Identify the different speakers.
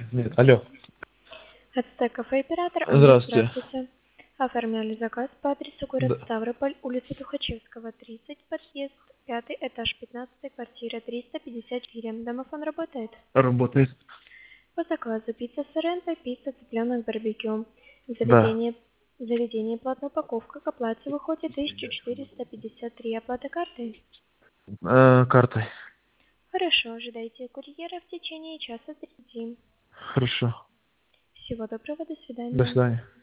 Speaker 1: Нет, алло.
Speaker 2: АЦТ кафе оператор Анна,
Speaker 1: Здравствуйте.
Speaker 2: здравствуйте. Оформляли заказ по адресу город
Speaker 1: Да.
Speaker 2: Ставрополь, улица Тухачевского, 30, подъезд, 5 этаж, 15, квартира 354. Домофон работает.
Speaker 1: Работает.
Speaker 2: По заказу пицца Соренто, пицца цыпленок барбекю.
Speaker 1: Да.
Speaker 2: Заведение платная упаковка, к оплате выходит 1453. Оплата картой.
Speaker 1: Картой.
Speaker 2: Хорошо, ожидайте курьера в течение часа 30.
Speaker 1: Хорошо.
Speaker 2: Всего доброго, до
Speaker 1: До
Speaker 2: свидания.
Speaker 1: свидания.